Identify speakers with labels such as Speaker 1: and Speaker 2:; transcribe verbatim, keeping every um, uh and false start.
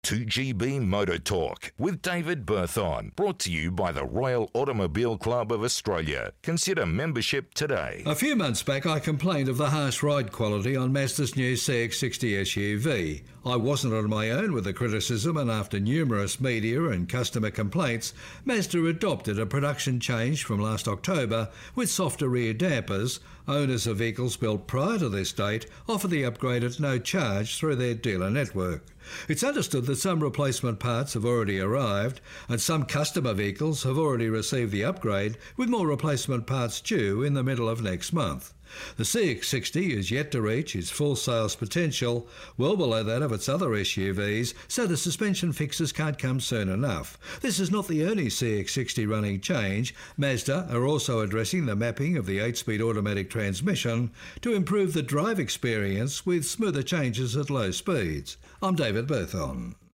Speaker 1: two G B Motor Talk with David Berthon, brought to you by the Royal Automobile Club of Australia. Consider membership today.
Speaker 2: A few months back I complained of the harsh ride quality on Mazda's new C X sixty S U V. I wasn't on my own with the criticism, and after numerous media and customer complaints, Mazda adopted a production change from last October with softer rear dampers. Owners of vehicles built prior to this date offer the upgrade at no charge through their dealer network. It's understood that some replacement parts have already arrived, and some customer vehicles have already received the upgrade, with more replacement parts due in the middle of next month. The C X sixty is yet to reach its full sales potential, well below that of its other S U Vs, so the suspension fixes can't come soon enough. This is not the only C X sixty running change. Mazda are also addressing the mapping of the eight-speed automatic transmission to improve the drive experience with smoother changes at low speeds. I'm David Berthon.